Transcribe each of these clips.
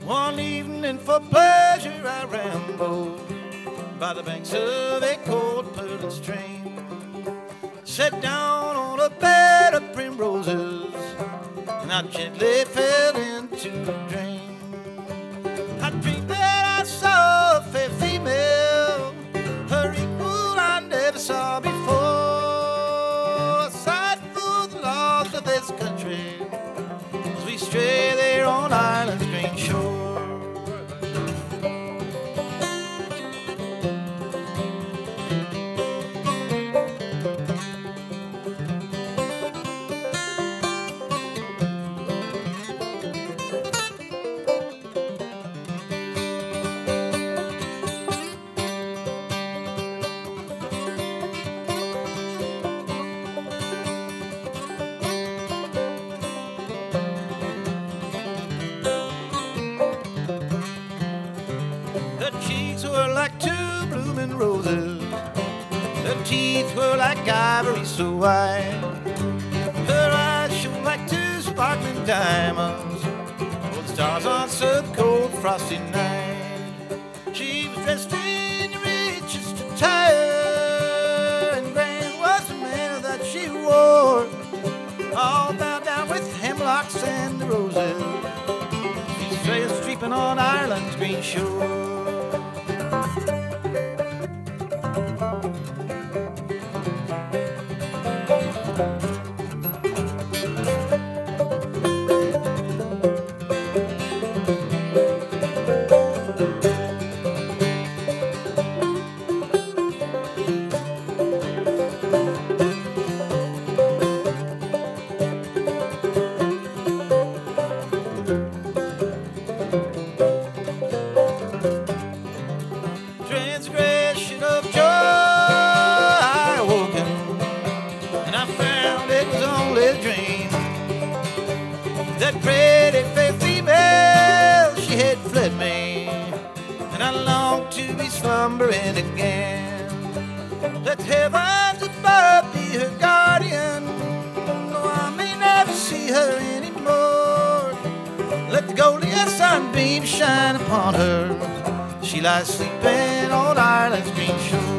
One evening for pleasure I rambled by the banks of a cold pearl stream. Sat down on a bed of primroses, and I gently fell into a dream. I dreamed that I saw a fair female, her equal I never saw before. I sighed for the laws of this country as we stray there on Ireland's green shore. Her cheeks were like two blooming roses, her teeth were like ivory so white, her eyes shone like two sparkling diamonds, oh, the stars on some cold frosty night. She was dressed in the richest attire, and grand was the mantle that she wore, all bound down with hemlocks and roses. She's trail streeping on Ireland's green shore. Transgression of joy I awoken, and I found it was only a dream. That pretty fair female, she had fled me, and I longed to be slumbering again. Let heavens above be her guardian, though I may never see her anymore. Let the golden sunbeam shine upon her, she lies sleeping on Ireland's green shore.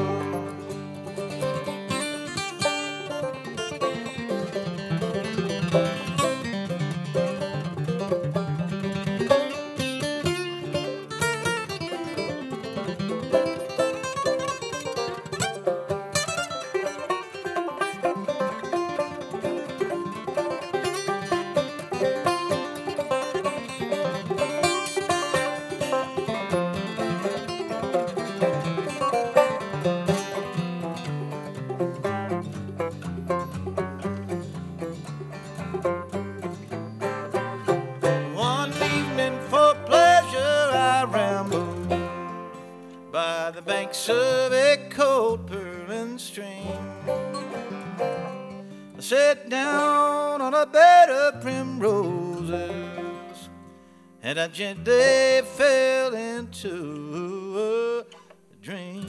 By the banks of a cold purling stream, I sat down on a bed of primroses, and I gently fell into a dream.